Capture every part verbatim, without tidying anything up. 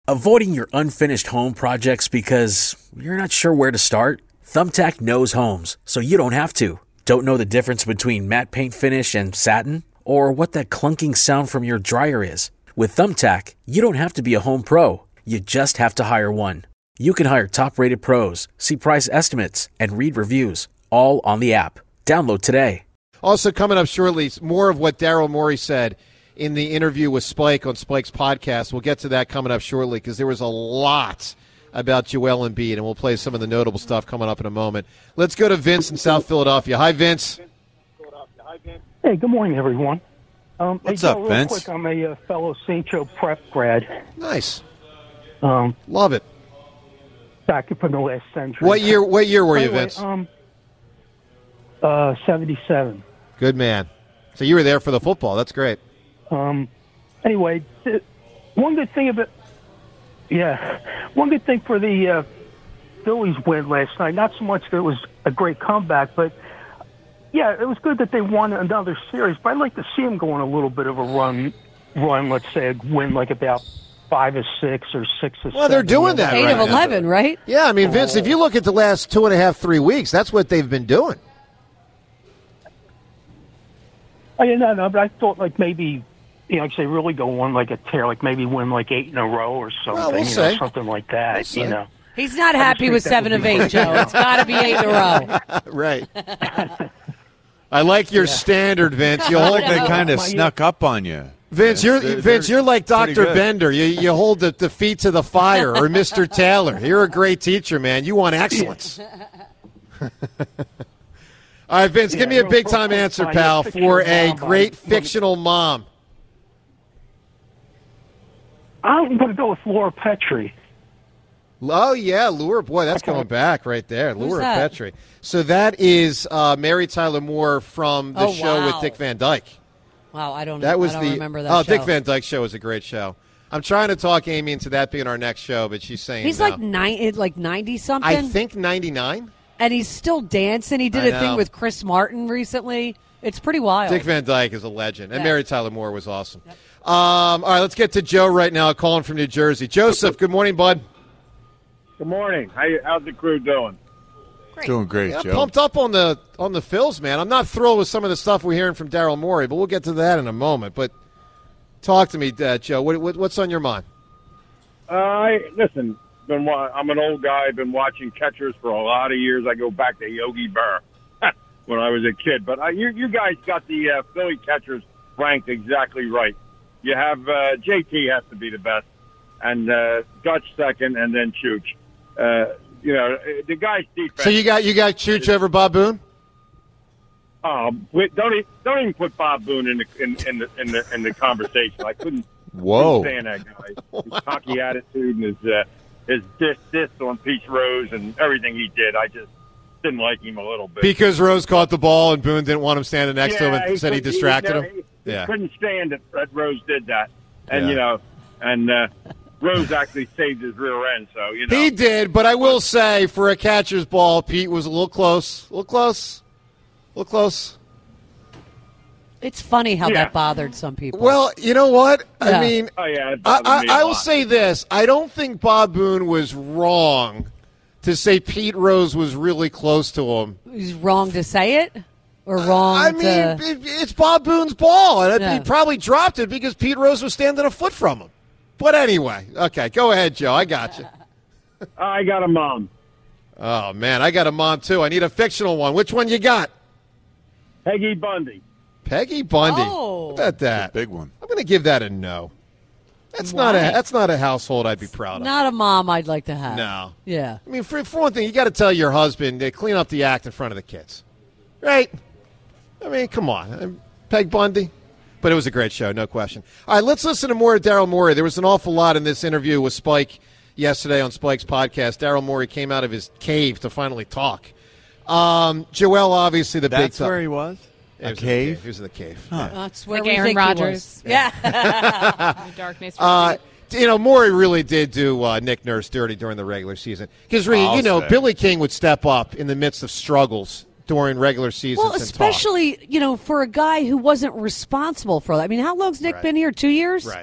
Avoiding your unfinished home projects because you're not sure where to start? Thumbtack knows homes, so you don't have to. Don't know the difference between matte paint finish and satin? Or what that clunking sound from your dryer is? With Thumbtack, you don't have to be a home pro. You just have to hire one. You can hire top-rated pros, see price estimates, and read reviews, all on the app. Download today. Also coming up shortly, more of what Daryl Morey said in the interview with Spike on Spike's podcast. We'll get to that coming up shortly because there was a lot about Joel Embiid, and we'll play some of the notable stuff coming up in a moment. Let's go to Vince in South Philadelphia. Hi, Vince. Hey, good morning, everyone. Um, What's hey, up, Joe, real Vince? Quick, I'm a uh, fellow Saint Joe prep grad. Nice. Um, Love it. back from the last century. What year What year were you, Anyway, Vince? Um, uh, seventy-seven. Good man. So you were there for the football. That's great. Um, anyway, th- one good thing about yeah, one good thing for the uh, Phillies win last night. Not so much that it was a great comeback, but yeah, it was good that they won another series. But I'd like to see them go on a little bit of a run. Run, let's say, win like about five or six or six or seven. Well, they're doing that Eight right of now. eleven, right? Yeah, I mean, Vince, if you look at the last two and a half, three weeks, that's what they've been doing. Oh, yeah, no, no, but I thought like maybe, you know, if they really go on like a tear, like maybe win like eight in a row or something, Well, we'll you see. know, something like that, We'll see. you know. He's not I just happy think with that seven would of be eight, nice. Joe. It's got to be eight in a row. Right. I like your standard, Vince. You I hold like they kind of My- snuck up on you. Vince, you're They're- Vince, they're you're like pretty Doctor good. Bender. You you hold the, the feet to the fire, or Mister Taylor. You're a great teacher, man. You want excellence. All right, Vince, give me a real big time quick, answer, my pal, fictional for a mom, great I- fictional mom. I'm going to go with Laura Petrie. Oh, yeah, Laura. Boy, that's coming back right there. Laura that? Petrie. So that is uh, Mary Tyler Moore from the Oh, show with wow. Dick Van Dyke. Wow, I don't. That was I don't the remember that oh, show. Dick Van Dyke show was a great show. I'm trying to talk Amy into that being our next show, but she's saying He's no. like nine, like ninety something. I think ninety-nine. and he's still dancing. He did I a thing know. with Chris Martin recently. It's pretty wild. Dick Van Dyke is a legend, and Yeah. Mary Tyler Moore was awesome. Um, all right, let's get to Joe right now, calling from New Jersey. Joseph, good morning, bud. Good morning. How you, how's the crew doing? Doing great, Yeah, Joe. pumped up on the on the Phils, man. I'm not thrilled with some of the stuff we're hearing from Daryl Morey, but we'll get to that in a moment. But talk to me, uh, Joe. What, what, what's on your mind? Uh, I listen. Been wa- I'm an old guy. Been watching catchers for a lot of years. I go back to Yogi Berra when I was a kid. But uh, you, you guys got the uh, Philly catchers ranked exactly right. You have uh, J T has to be the best, and uh, Dutch second, and then Chooch. Uh, you know the guy's defense. So you got you got Chooch over Bob Boone? Um, wait, don't even, don't even put Bob Boone in the in, in the in the in the conversation. I couldn't. Whoa. Couldn't stand that guy. His cocky attitude and his uh, his diss diss on Pete Rose and everything he did. I just didn't like him a little bit. Because Rose caught the ball and Boone didn't want him standing next to him and he said he couldn't- distracted he, him. He, he Yeah. couldn't stand that, that Rose did that, and Yeah. you know, and uh, Rose actually saved his rear end. So you know, He did, but I will say, for a catcher's ball, Pete was a little close. A little close. A little close. It's funny how Yeah. that bothered some people. Well, you know what? Yeah. I mean, oh yeah, it I, bothered me I, a I will lot. say this. I don't think Bob Boone was wrong to say Pete Rose was really close to him. He's wrong to say it, or wrong I mean, to. it, it's Bob Boone's ball, and Yeah. he probably dropped it because Pete Rose was standing a foot from him. But anyway, okay, go ahead, Joe. I got you. I got a mom, Oh, man, I got a mom, too. I need a fictional one. Which one you got? Peggy Bundy. Peggy Bundy. Oh. How about that? Big one. I'm going to give that a no. That's not a Why? that's not a household I'd be proud of. Not a mom I'd like to have. No. Yeah. I mean, for, for one thing, you got to tell your husband to clean up the act in front of the kids. Right? I mean, come on. I'm Peg Bundy. But it was a great show, no question. All right, let's listen to more of Daryl Morey. There was an awful lot in this interview with Spike yesterday on Spike's podcast. Daryl Morey came out of his cave to finally talk. Um, Joel, obviously, the That's big where he was? He A was in the cave? He was in the cave. Huh. That's where Like we Aaron think he Rodgers. was. Yeah. Darkness. Uh, you know, Morey really did do uh, Nick Nurse dirty during the regular season. Because, I'll you know, say. Billy King would step up in the midst of struggles during regular seasons Well, and talk. especially, you know, for a guy who wasn't responsible for that. I mean, how long's Nick Right. been here? Two years? Right.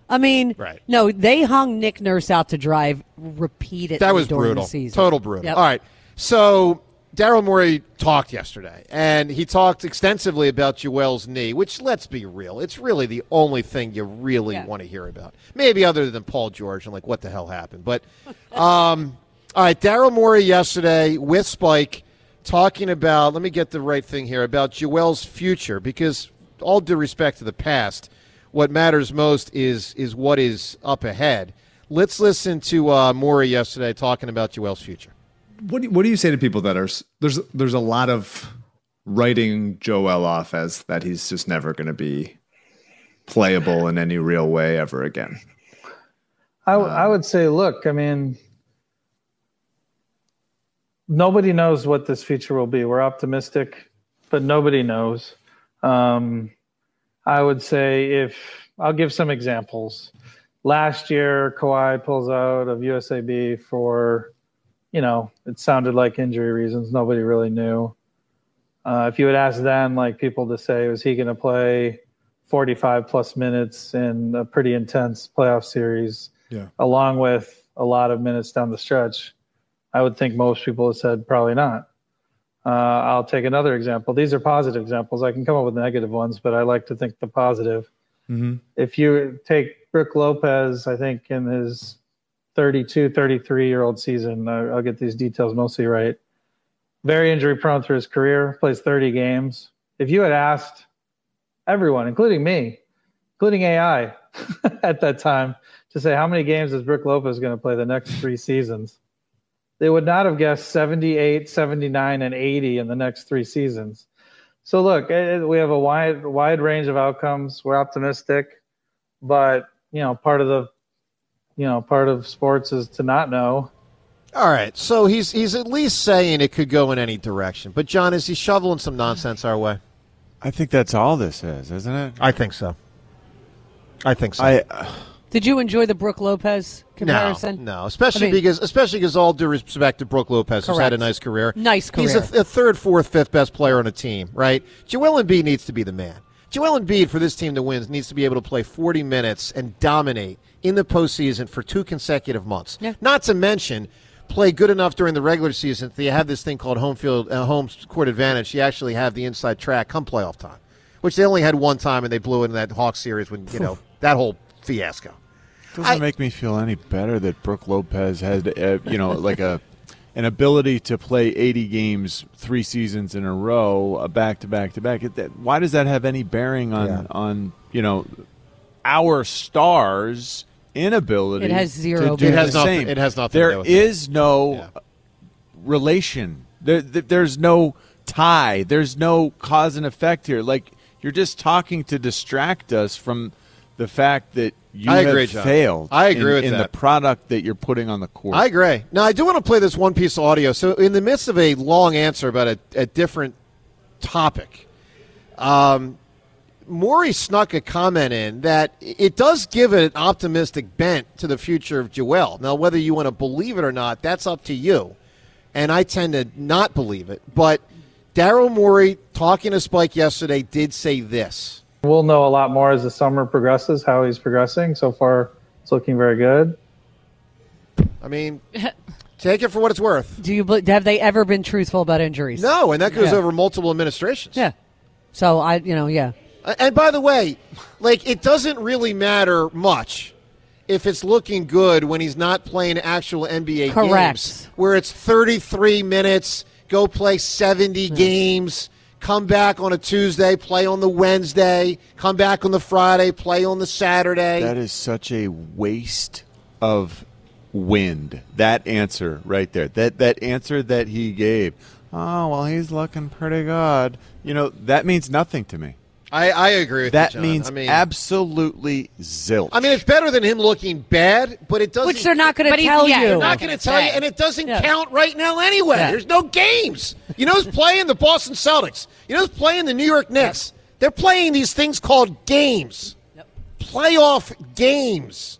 I mean, Right. no, they hung Nick Nurse out to dry repeatedly That was during brutal. the season. Total brutal. Yep. All right. So Daryl Morey talked yesterday, and he talked extensively about Joel's knee, which, let's be real, it's really the only thing you really Yeah. want to hear about. Maybe other than Paul George and, like, what the hell happened. But, um, all right, Daryl Morey yesterday with Spike talking about, let me get the right thing here, about Joel's future, because all due respect to the past, what matters most is is what is up ahead. Let's listen to uh, Morey yesterday talking about Joel's future. What do, what do you say to people that are there's there's a lot of writing Joel off as that he's just never going to be playable in any real way ever again? I, w- I would say, look, I mean, nobody knows what this future will be. We're optimistic, but nobody knows. Um, I would say if I'll give some examples. Last year, Kawhi pulls out of U S A B for, you know, it sounded like injury reasons. Nobody really knew. Uh, if you had asked then, like people to say, was he going to play forty-five plus minutes in a pretty intense playoff series, Yeah. along with a lot of minutes down the stretch, I would think most people have said probably not. Uh, I'll take another example. These are positive examples. I can come up with negative ones, but I like to think the positive. Mm-hmm. If you take Brook Lopez, I think in his thirty-two, thirty-three-year-old season, I, I'll get these details mostly right, very injury prone through his career, plays thirty games. If you had asked everyone, including me, including A I at that time, to say how many games is Brook Lopez going to play the next three seasons, they would not have guessed seventy-eight, seventy-nine, and eighty in the next three seasons. So look, it, we have a wide wide range of outcomes. We're optimistic, but you know, part of the you know part of sports is to not know. All right, so he's he's at least saying it could go in any direction. But John, is he shoveling some nonsense our way? I think that's all this is, isn't it? I think so. I think so. I. Uh, Did you enjoy the Brook Lopez comparison? No, no, especially I mean- because especially because all due respect to Brook Lopez, who's had a Correct. nice career. Nice He's career. a, a third, fourth, fifth best player on a team, right? Joel Embiid needs to be the man. Joel Embiid, for this team to win, needs to be able to play forty minutes and dominate in the postseason for two consecutive months. Yeah. Not to mention play good enough during the regular season that you have this thing called home field, uh, home court advantage. You actually have the inside track come playoff time, which they only had one time, and they blew it in that Hawks series when you know that whole fiasco. doesn't I- make me feel any better that Brook Lopez had, uh, you know, like a an ability to play eighty games three seasons in a row, uh, back to back to back. It, that, why does that have any bearing on Yeah. on you know our stars' inability? It has zero to do It the has nothing- same. it has nothing to There do with is no Yeah. relation. There, there- there's no tie. There's no cause and effect here. Like, you're just talking to distract us from the fact that you I have agree, John. failed. I agree in, with in that. the product that you're putting on the court. I agree. Now, I do want to play this one piece of audio. So, in the midst of a long answer about a, a different topic, um, Morey snuck a comment in that it does give an optimistic bent to the future of Joel. Now, whether you want to believe it or not, that's up to you. And I tend to not believe it. But Daryl Morey, talking to Spike yesterday, did say this. We'll know a lot more as the summer progresses, how he's progressing. So far, it's looking very good. I mean, take it for what it's worth. Do you bel- have they ever been truthful about injuries? No, and that goes Yeah. over multiple administrations. Yeah. So I, you know, yeah. And by the way, like, it doesn't really matter much if it's looking good when he's not playing actual N B A Correct. games, where it's thirty-three minutes, go play seventy games, come back on a Tuesday, play on the Wednesday, come back on the Friday, play on the Saturday. That is such a waste of wind. That answer right there. That that answer that he gave. Oh, well, he's looking pretty good. You know, that means nothing to me. I, I agree with That you, John. means I mean, absolutely zilch. I mean, it's better than him looking bad, but it doesn't. Which they're not going to But he's- tell yeah, you. he's not going to tell you, say. and it doesn't Yeah. count right now anyway. Yeah. There's no games. You know who's playing? The Boston Celtics. You know who's playing? The New York Knicks. They're playing these things called games. Yep. Playoff games.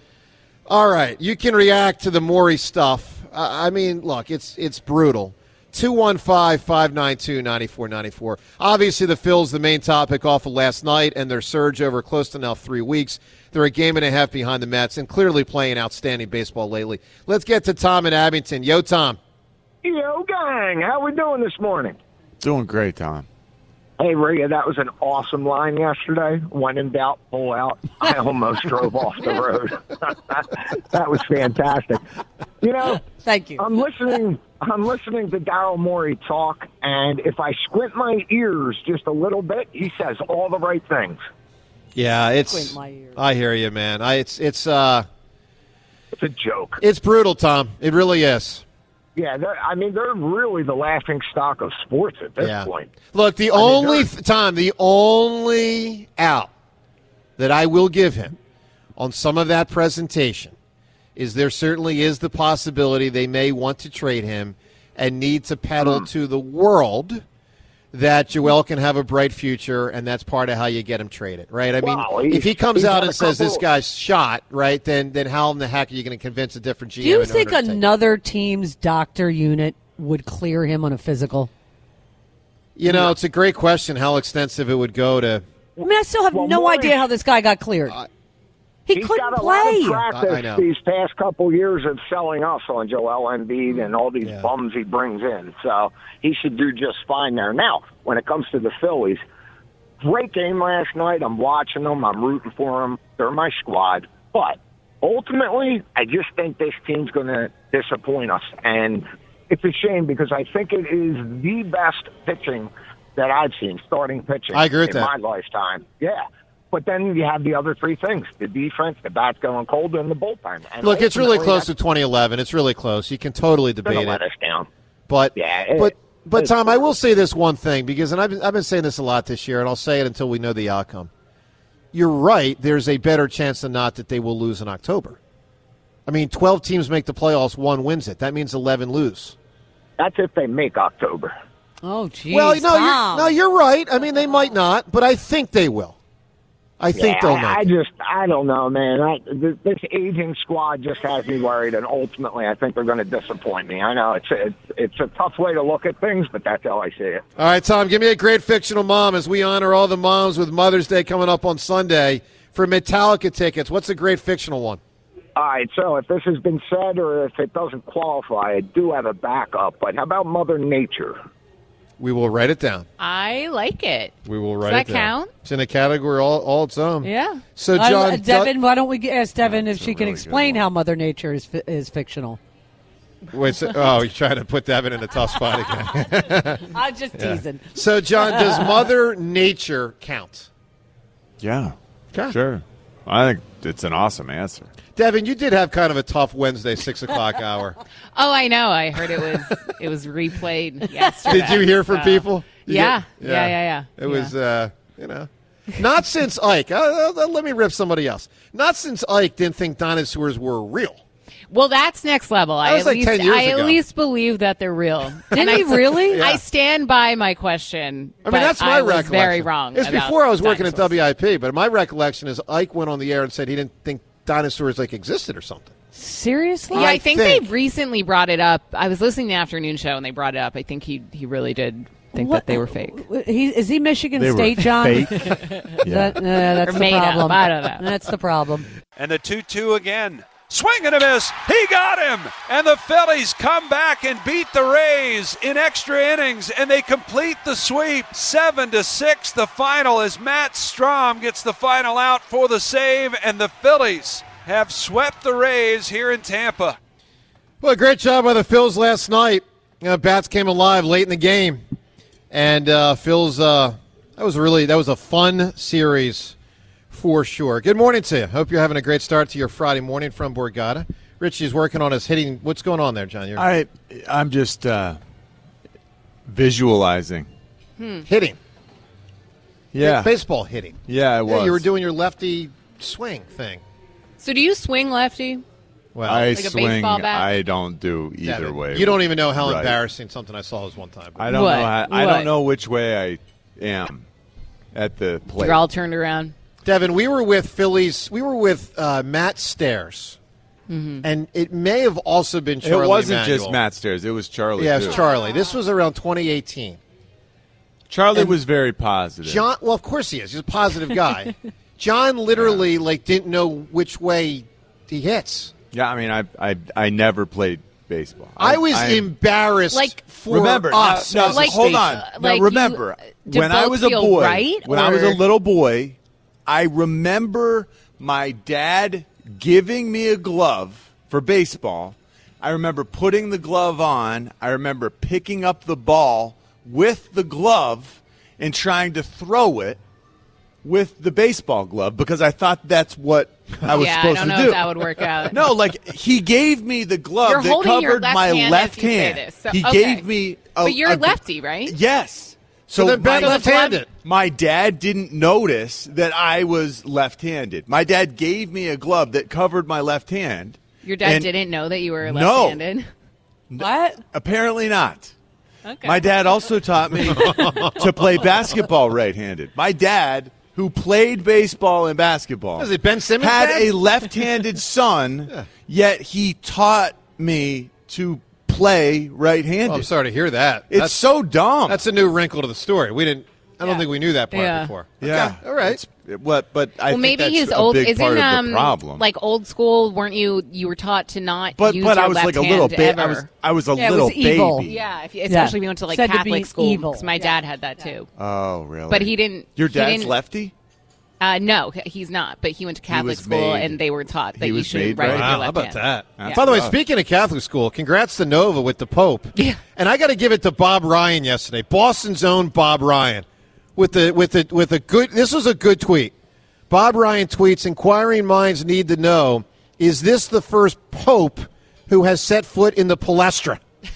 All right, you can react to the Morey stuff. Uh, I mean, look, it's it's brutal. two one five, five nine two, nine four nine four. Obviously, the Phils, the main topic off of last night and their surge over close to now three weeks. They're a game and a half behind the Mets and clearly playing outstanding baseball lately. Let's get to Tom in Abington. Yo, Tom. Yo, gang. How we doing this morning? Doing great, Tom. Hey, Ria, that was an awesome line yesterday. When in doubt, pull out. I almost drove off the road. That was fantastic. You know, thank you. I'm listening. I'm listening to Daryl Morey talk, and if I squint my ears just a little bit, he says all the right things. Yeah, it's. I hear you, man. I it's it's uh. It's a joke. It's brutal, Tom. It really is. Yeah, I mean, they're really the laughing stock of sports at this yeah. point. Look, the I only mean, Tom, the only out that I will give him on some of that presentation is there certainly is the possibility they may want to trade him and need to peddle mm. to the world that Joel can have a bright future, and that's part of how you get him traded, right? I well, mean, if he comes out and says couple... this guy's shot, right, then then how in the heck are you going to convince a different G M? Do you think another team's doctor unit would clear him on a physical? You know, it's a great question how extensive it would go to. I mean, I still have well, no Morey, idea how this guy got cleared. Uh, he he's couldn't got a play. Lot of practice I, I know. These past couple years of selling us on Joel Embiid and all these yeah. bums he brings in, so he should do just fine there. Now, when it comes to the Phillies, great game last night. I'm watching them. I'm rooting for them. They're my squad. But ultimately, I just think this team's going to disappoint us, and it's a shame because I think it is the best pitching that I've seen, starting pitching I agree with in that. my lifetime. Yeah. But then you have the other three things, the defense, the bats going cold, and the bullpen. And Look, it's really close to twenty eleven. It's really close. You can totally debate it. Let us down. But, yeah, it, but, but Tom, I will say this one thing, because and I've been, I've been saying this a lot this year, and I'll say it until we know the outcome. You're right. There's a better chance than not that they will lose in October. I mean, twelve teams make the playoffs, one wins it. That means eleven lose. That's if they make October. Oh, geez. Well, no, you're, no, you're right. I mean, they might not, but I think they will. I think yeah, they'll make I, I it. just, I don't know, man. I, this, this aging squad just has me worried, and ultimately, I think they're going to disappoint me. I know it's a, it's, it's a tough way to look at things, but that's how I see it. All right, Tom, give me a great fictional mom as we honor all the moms with Mother's Day coming up on Sunday for Metallica tickets. What's a great fictional one? All right, so if this has been said or if it doesn't qualify, I do have a backup, but how about Mother Nature? We will write it down. I like it. We will write Does it that down. count? It's in a category all, all its own. Yeah. So, Uh, John, Devin, why don't we ask Devin if That's she a can really explain good one. how Mother Nature is fi- is fictional? wait, so, oh, you're trying to put Devin in a tough spot again. I'm just teasing. So, John, does Mother Nature count? Yeah, Okay. sure. I think it's an awesome answer. Devin, you did have kind of a tough Wednesday six o'clock hour. Oh, I know. I heard it was it was replayed yesterday. Did you hear from so. people? You Yeah. get- yeah, yeah, yeah. It yeah. was, uh, you know, not since Ike. Uh, uh, let me rip somebody else. Not since Ike didn't think dinosaurs were real. Well, that's next level. I was at like least ten years I ago. at least believe that they're real. Did And he I, really? Yeah. I stand by my question. I mean, but that's my I was recollection. very wrong. It's about before I was working at dinosaurs. W I P, but my recollection is Ike went on the air and said he didn't think dinosaurs like existed or something. Seriously? Yeah, I, I think, think- they recently brought it up. I was listening to the afternoon show and they brought it up. I think he he really did think What- that they were fake. He, is he Michigan They were State, John? fake. That, uh, that's Or the made up. problem. I don't know. That's the problem. And the two two again. Swing and a miss. He got him. And the Phillies come back and beat the Rays in extra innings, and they complete the sweep. Seven to six, the final, as Matt Strom gets the final out for the save, and the Phillies have swept the Rays here in Tampa. Well, great job by the Phils last night. Uh, bats came alive late in the game, and uh, Phils. Uh, that was really that was a fun series. For sure. Good morning to you. Hope you're having a great start to your Friday morning from Borgata. Richie's working on his hitting. What's going on there, John? You're I, I'm just uh, visualizing. Hmm. hitting. Yeah. Baseball hitting. Yeah, it was. Yeah, you were doing your lefty swing thing. So do you swing lefty? Well, I Like a swing. baseball bat? I don't do either Devin, way. You don't even know how Right. embarrassing something I saw was one time. I don't What? know. How, I What? don't know which way I am at the plate. You're all turned around. Devin, we were with Phillies. We were with uh, Matt Stairs Mm-hmm. And it may have also been Charlie It wasn't Emanuel. just Matt Stairs. It was Charlie, Yeah, it too. was Charlie. This was around twenty eighteen. Charlie And was very positive. John, well, of course he is. He's a positive guy. John literally, like, didn't know which way he hits. Yeah, I mean, I I, I never played baseball. I, was I, embarrassed Like- for remember, us. No, as no, a hold station. on. Uh, Now, like you- remember, did when I both was a feel boy, right, when I was a or- little boy, I remember my dad giving me a glove for baseball. I remember putting the glove on. I remember picking up the ball with the glove and trying to throw it with the baseball glove because I thought that's what I was yeah, supposed I don't to know do. if that would work out. No, like he gave me the glove You're that holding your covered left my hand left as you say hand. this, so- he okay. gave me a, But you're a- lefty, right? Yes. So then Ben my- left-handed. My dad didn't notice that I was left-handed. My dad gave me a glove that covered my left hand. Your dad and didn't know that you were No. left-handed? What? Apparently not. Okay. My dad also taught me to play basketball right-handed. My dad, who played baseball and basketball, Is it Ben Simmons' had dad? a left-handed son, yet he taught me to play right-handed. Oh, I'm sorry to hear that. It's That's, so dumb. that's a new wrinkle to the story. We didn't. I don't Yeah. think we knew that part Yeah. before. yeah. Okay, all right. It's- what? But I well, think maybe that's he's a old. big Isn't part of um the problem. like old school? Weren't you? You were taught to not but use but your I was left like a hand little baby. I ever. was I was a Yeah, it little was evil. baby. Yeah, if, especially if you went to like Said to Catholic be school. evil. Because my dad had that too. Oh, really? But he didn't. Your he dad's didn't- lefty? Uh, no, he's not. But he went to Catholic was school, made- and they were taught that he you was should made write right. with your Wow, left how about hand. that? That's By the way, rough. speaking of Catholic school, congrats to Nova with the Pope. Yeah. And I got to give it to Bob Ryan yesterday, Boston's own Bob Ryan, with the with the with a good. This was a good tweet. Bob Ryan tweets: "Inquiring minds need to know: is this the first Pope who has set foot in the Palestra?"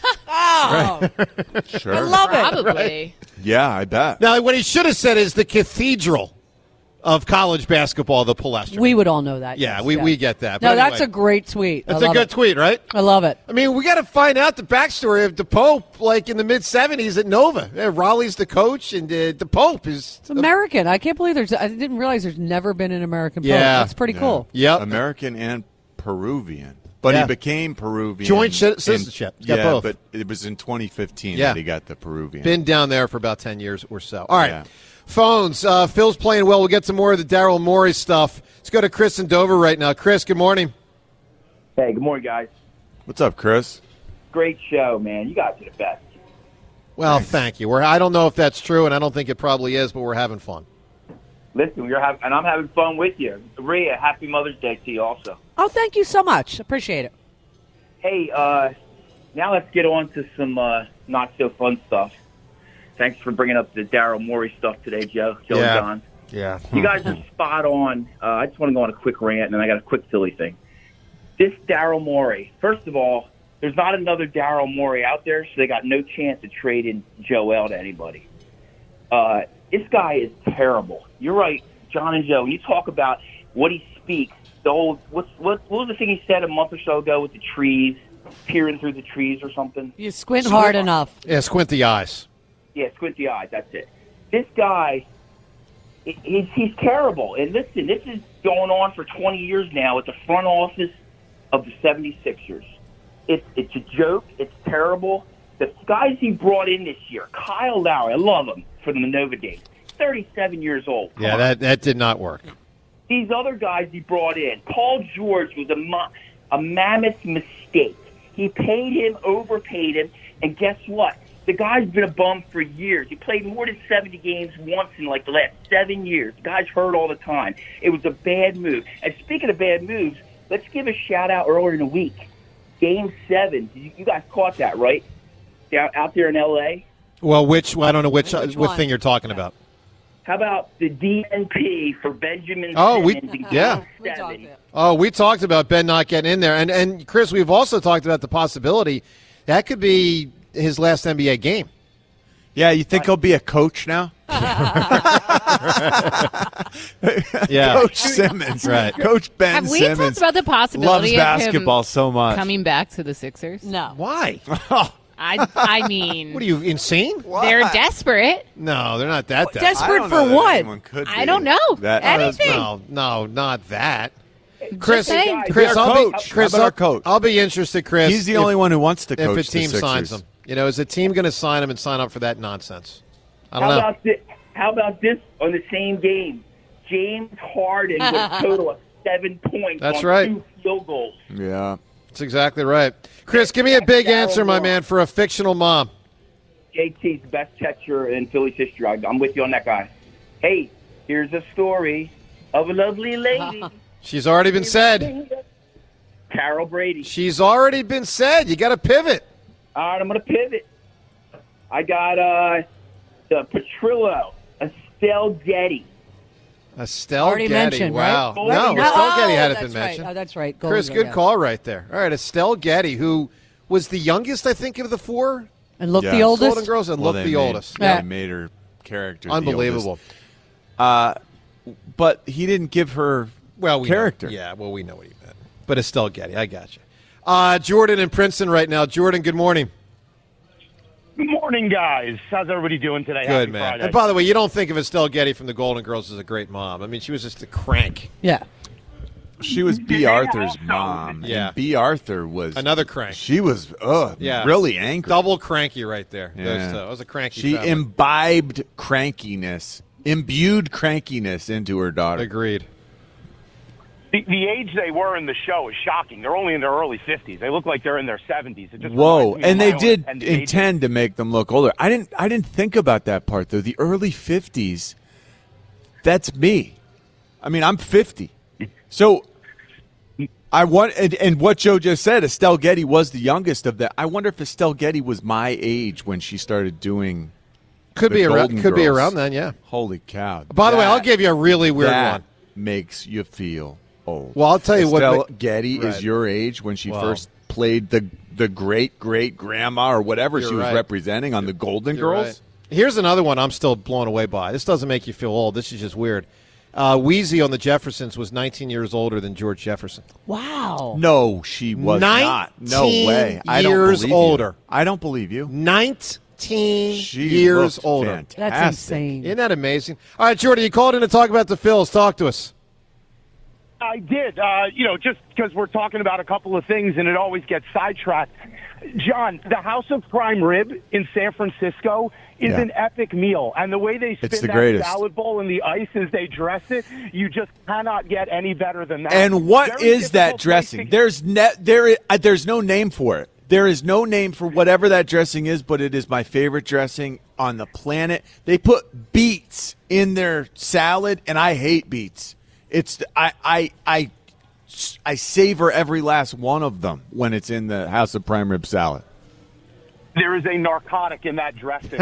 Oh, Sure. I love it. Probably. Yeah, I bet. Now, what he should have said is the cathedral of college basketball, the Palestra. We would all know that. Yeah, yes, we, we get that. No, But that's a anyway, great tweet. that's I a love good it. tweet, right? I love it. I mean, we got to find out the backstory of the Pope, like in the mid seventies at Nova. Yeah, Raleigh's the coach, and uh, the Pope is. It's American. I can't believe there's. I didn't realize there's never been an American pope. Yeah. That's pretty Yeah. cool. Yep. American and Peruvian. But Yeah. he became Peruvian. Joint ci- in- citizenship. He's got yeah, both. but it was in twenty fifteen Yeah. that he got the Peruvian. Been down there for about ten years or so. All right. Yeah. Phones. Uh, Phil's playing well. We'll get some more of the Daryl Morey stuff. Let's go to Chris in Dover right now. Chris, good morning. Hey, good morning, guys. What's up, Chris? Great show, man. You guys are the best. Well, thank you. We're, I don't know if that's true, and I don't think it probably is, but we're having fun. Listen, we're having, and I'm having fun with you. Rhea, happy Mother's Day to you also. Oh, thank you so much. Appreciate it. Hey, uh, now let's get on to some uh, not so fun stuff. Thanks for bringing up the Daryl Morey stuff today, Joe. Joe Yeah. and John. Yeah. You guys are spot on. Uh, I just want to go on a quick rant, and then I got a quick Philly thing. This Daryl Morey, first of all, there's not another Daryl Morey out there, so they got no chance of trading Joel to anybody. Uh, this guy is terrible. You're right, John and Joe. When you talk about what he speaks, the old what's what, what was the thing he said a month or so ago with the trees, peering through the trees or something? You squint hard enough. Yeah, squint the eyes. Yeah, squint the eyes. That's it. This guy, he- he's he's terrible. And listen, this is going on for twenty years now at the front office of the seventy-sixers. It's it's a joke. It's terrible. The guys he brought in this year, Kyle Lowry, I love him for the Nova days. thirty-seven years old. Come Yeah, on. that, that did not work. These other guys he brought in, Paul George was a, ma- a mammoth mistake. He paid him, overpaid him, and guess what? The guy's been a bum for years. He played more than seventy games once in like the last seven years. The guy's hurt all the time. It was a bad move. And speaking of bad moves, let's give a shout out earlier in the week. Game seven. You, you guys caught that, right? Down, out there in L A? Well, which, I don't know which, Which what one? thing you're talking about. How about the D N P for Benjamin Oh, we- Simmons in Game yeah. We talked seven? about- Oh, we talked about Ben not getting in there. And, and Chris, we've also talked about the possibility that could be his last N B A game. Yeah, you think he'll be a coach now? Yeah. Coach Simmons. Right. Coach Ben Have we Simmons talked about the loves possibility of basketball him so much. coming back to the Sixers? No. Why? I I mean, What are you, insane? they're desperate. No, they're not that desperate. Desperate I don't for know that what? anyone could I be don't know. that- Anything. No, no, not that. Chris, saying. Chris, Be our I'll be, coach. Chris, How about our I'll, coach? I'll be interested, Chris. He's the if- only one who wants to if coach a the team Sixers. signs him. You know, is a team going to sign him and sign up for that nonsense? I don't How know. about this? How about this on the same game? James Harden with a total of seven points. That's on right. Two field goals. Yeah. That's exactly right. Chris, give me a big answer, my man, for a fictional mom. J T's the best catcher in Phillies history. I- I'm with you on that guy. Hey, here's a story of a lovely lady. She's already been said. Carol Brady. She's already been said. You got to pivot. All right, I'm going to pivot. I got uh, the Petrillo, Estelle Getty. Estelle Already Getty. mentioned, wow. right? No, Oh, Estelle Getty hadn't that's been right. mentioned. Oh, that's right. Chris, Golden, good yeah. call right there. All right, Estelle Getty, who was the youngest, I think, of the four. And look Yeah. the oldest. Golden Girls and Well, look they the made- oldest. Yeah, Yeah. they made her character the Unbelievable. oldest. Uh, but he didn't give her Well, we character. Know. Yeah, well, we know what he meant. But Estelle Getty, I got you. Uh, Jordan in Princeton right now. Jordan, good morning. Good morning, guys. How's everybody doing today? Good, Happy man. Friday. And by the way, you don't think of Estelle Getty from the Golden Girls as a great mom. I mean, she was just a crank. Yeah. She was B. they Arthur's also- mom. Yeah. And B. Arthur was Another crank. She was uh, Yeah. really angry. Double cranky right there. Yeah. Those two. That was a cranky She family. imbibed crankiness, imbued crankiness into her daughter. Agreed. The, the age they were in the show is shocking. They're only in their early fifties. They look like they're in their seventies. It just Whoa! reminds me of And my they own did intended age. intend to make them look older. I didn't. I didn't think about that part though. The early fifties. That's me. I mean, I'm fifty. So I want and, and what Joe just said. Estelle Getty was the youngest of that. I wonder if Estelle Getty was my age when she started doing. Could the be around. Golden Could be Girls. around then. Yeah. Holy cow! By the way, That- I'll give you a really weird that one. Makes you feel old. Well, I'll tell you what Estelle ma- Getty Right. is your age when she Well. first played the the great great grandma or whatever You're she was right. representing on the Golden You're Girls. right. Here's another one I'm still blown away by. This doesn't make you feel old. This is just weird. Uh, Wheezy on the Jeffersons was nineteen years older than George Jefferson. Wow. No, she was not. No nineteen way. I don't years believe older. You. I don't believe you. nineteen She years looked older. fantastic. That's insane. Isn't that amazing? All right, Jordan, you called in to talk about the Phils. Talk to us. I did. Uh, you know, just because we're talking about a couple of things and it always gets sidetracked. John, the House of Prime Rib in San Francisco is Yeah. an epic meal. And the way they spin It's the that greatest. salad bowl in the ice as they dress it, you just cannot get any better than that. And what Very is that difficult dressing? place to- There's ne- there i- uh, there's no name for it. There is no name for whatever that dressing is, but it is my favorite dressing on the planet. They put beets in their salad, and I hate beets. It's I I I I savor every last one of them when it's in the House of Prime Rib salad. There is a narcotic in that dressing.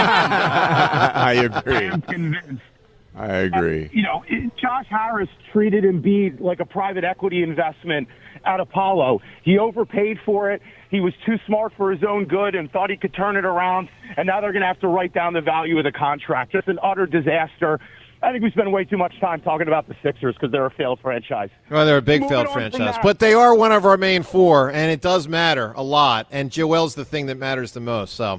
I agree. I am convinced. I agree. You know, it- Josh Harris treated Embiid like a private equity investment at Apollo. He overpaid for it. He was too smart for his own good and thought he could turn it around. And now they're going to have to write down the value of the contract. Just an utter disaster. I think we spend way too much time talking about the Sixers because they're a failed franchise. Well, they're a big Moving failed on from franchise, that. but they are one of our main four, and it does matter a lot. And Joel's the thing that matters the most. So,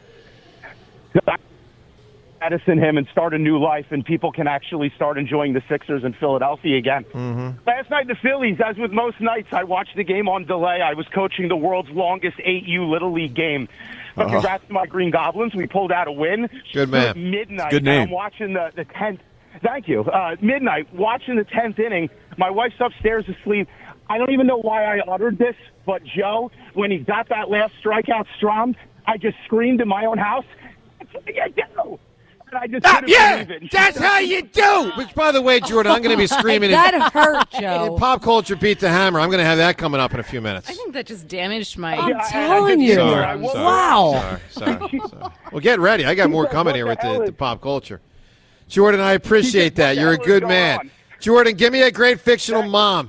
Medicine him and start a new life, and people can actually start enjoying the Sixers in Philadelphia again. Mm-hmm. Last night, the Phillies, as with most nights, I watched the game on delay. I was coaching the world's longest eight U Little League game. But Uh-huh. congrats to my Green Goblins. We pulled out a win. Good man. At midnight. Good name. And I'm watching the, the tenth. Thank you. Uh, midnight, watching the tenth inning. My wife's upstairs asleep. I don't even know why I uttered this, but Joe, when he got that last strikeout strummed, I just screamed in my own house, "That's what you do!" And I just couldn't yeah, believe it. that's how you do. Which, by the way, Jordan, I'm going to be screaming. That in, hurt, Joe. in Pop Culture Beat the Hammer. I'm going to have that coming up in a few minutes. I think that just damaged my. I'm telling you. Sorry, sorry, Wow. Sorry, sorry, sorry. Well, get ready. I got more coming here with the, the pop culture. Jordan, I appreciate that. You're a good man. Jordan, give me a great fictional mom.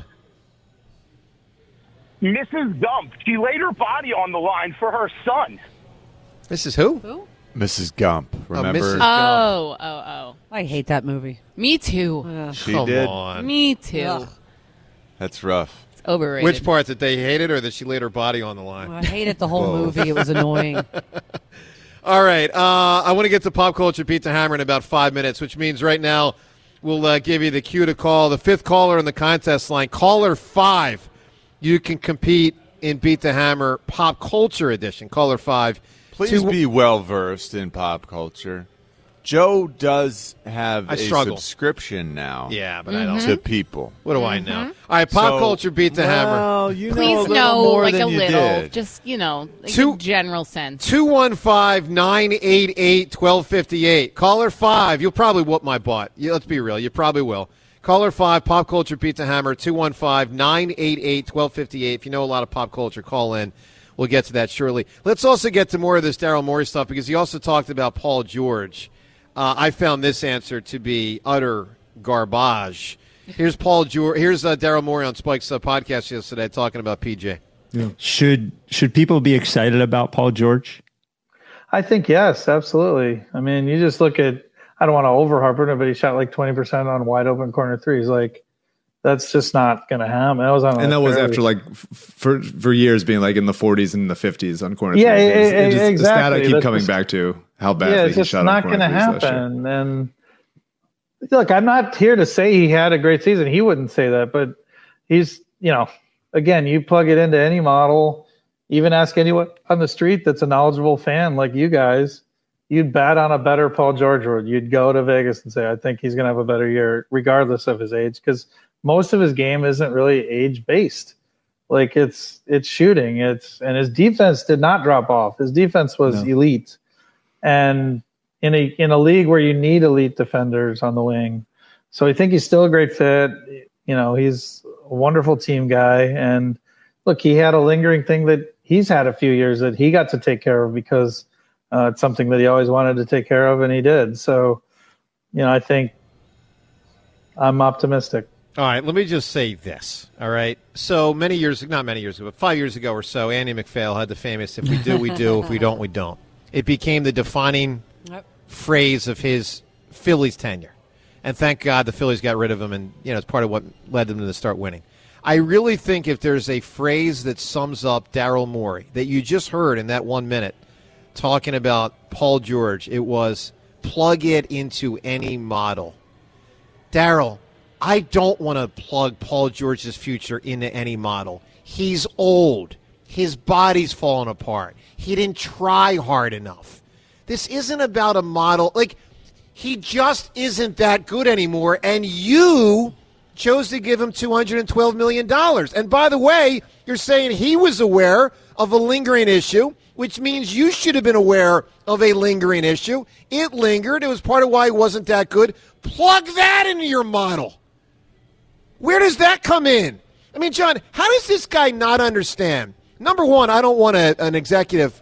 Missus Gump, she laid her body on the line for her son. Missus Who? Who? Missus Gump, remember? Missus Oh, oh, oh. I hate that movie. Me too. She Come did. on. Me too. Ugh. That's rough. It's overrated. Which part? That they hated or that she laid her body on the line? I hated the whole Whoa. movie. It was annoying. All right. Uh, I want to get to Pop Culture Beat the Hammer in about five minutes, which means right now we'll uh, give you the cue to call the fifth caller in the contest line. Caller five, you can compete in Beat the Hammer Pop Culture Edition. Caller five. Please Two, be well-versed in pop culture. Joe does have I a struggle. subscription now. Yeah, but I don't. To people. What do I know? All right, Pop So, Culture Beat the Hammer. well, you know a Please little know, more like than a you little, did. just you know, like Two- a general sense. two one five, nine eight eight, one two five eight. Caller five. You'll probably whoop my butt. Yeah, let's be real. You probably will. Caller five, Pop Culture Beat the Hammer, two one five, nine eight eight, one two five eight. If you know a lot of pop culture, call in. We'll get to that shortly. Let's also get to more of this Daryl Morey stuff because he also talked about Paul George. Uh, I found this answer to be utter garbage. Here's Paul George. Here's uh, Daryl Morey on Spike's uh, podcast yesterday talking about P J. Yeah. Should should people be excited about Paul George? I think yes, absolutely. I mean, you just look at, I don't want to overharp it, but he shot like twenty percent on wide open corner threes. Like, that's just not going to happen. That was on, and that was fairly, after like f- for for years being like in the forties and the fifties on corner Yeah, threes. it- It's- it- it's just, exactly. The stat I keep That's coming just- back to how badly yeah, it's he just shot not on going corner to threes last year. happen. And look, I'm not here to say he had a great season. He wouldn't say that, but he's, you know, again, you plug it into any model, even ask anyone on the street that's a knowledgeable fan like you guys, you'd bet on a better Paul George would. You'd go to Vegas and say, I think he's going to have a better year regardless of his age, because most of his game isn't really age based. Like it's it's shooting. It's and his defense did not drop off. His defense was No. elite. And in a in a league where you need elite defenders on the wing. So I think he's still a great fit. You know, he's a wonderful team guy. And look, he had a lingering thing that he's had a few years that he got to take care of because uh, it's something that he always wanted to take care of, and he did. So, you know, I think I'm optimistic. All right, let me just say this, all right? So many years, not many years ago, but five years ago or so, Andy McPhail had the famous, if we do, we do, if we don't, we don't. It became the defining Yep. phrase of his Phillies tenure. And thank God the Phillies got rid of him, and, you know, it's part of what led them to start winning. I really think if there's a phrase that sums up Daryl Morey that you just heard in that one minute talking about Paul George, it was plug it into any model. Daryl, I don't want to plug Paul George's future into any model. He's old. His body's falling apart. He didn't try hard enough. This isn't about a model. Like, he just isn't that good anymore, and you chose to give him two hundred twelve million dollars. And by the way, you're saying he was aware of a lingering issue, which means you should have been aware of a lingering issue. It lingered. It was part of why he wasn't that good. Plug that into your model. Where does that come in? I mean, John, how does this guy not understand? Number one, I don't want a, an executive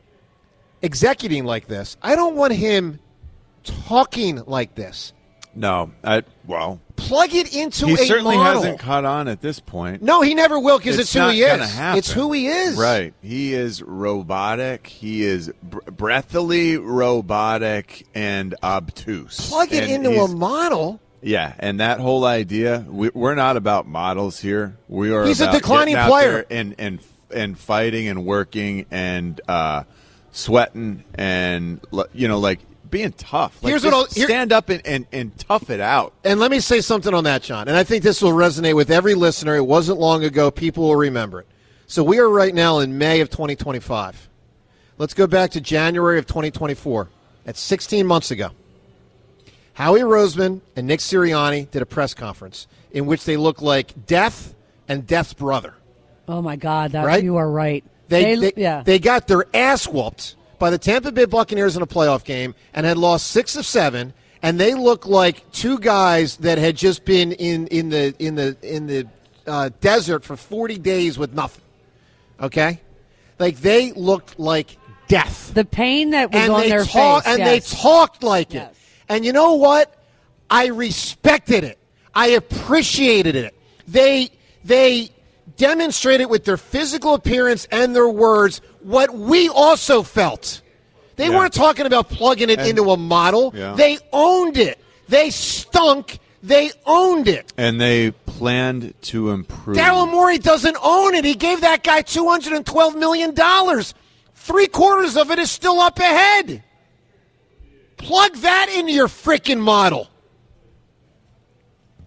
executing like this. I don't want him talking like this. No, I well, Plug it into he a certainly model. hasn't caught on at this point. No, he never will because it's, It's who not he gonna is. happen. It's who he is. Right. He is robotic. He is br- breathily robotic and obtuse. Plug it And into a he's- model. Yeah, and that whole idea, we, we're not about models here. We are. He's a about declining getting out player. there and and and fighting and working and uh, sweating and you know like being tough. Like, Here's what just I'll- here- stand up and, and, and tough it out. And let me say something on that, John. And I think this will resonate with every listener. It wasn't long ago. People will remember it. So we are right now in May of twenty twenty-five. Let's go back to January of twenty twenty-four. That's sixteen months ago. Howie Roseman and Nick Sirianni did a press conference in which they looked like Death and Death's brother. Oh my God, that Right? you are right. They, They- they, yeah. they got their ass whooped by the Tampa Bay Buccaneers in a playoff game and had lost six of seven, and they looked like two guys that had just been in, in the in the in the uh, desert for forty days with nothing. Okay, like they looked like death. The pain that was and on they their talk- face. and yes. they talked like Yes. it. And you know what? I respected it. I appreciated it. They they demonstrated with their physical appearance and their words what we also felt. They Yeah. weren't talking about plugging it And- into a model. Yeah. They owned it. They stunk. They owned it. And they planned to improve. Daryl Morey doesn't own it. He gave that guy two hundred twelve million dollars. Three quarters of it is still up ahead. Plug that into your frickin' model.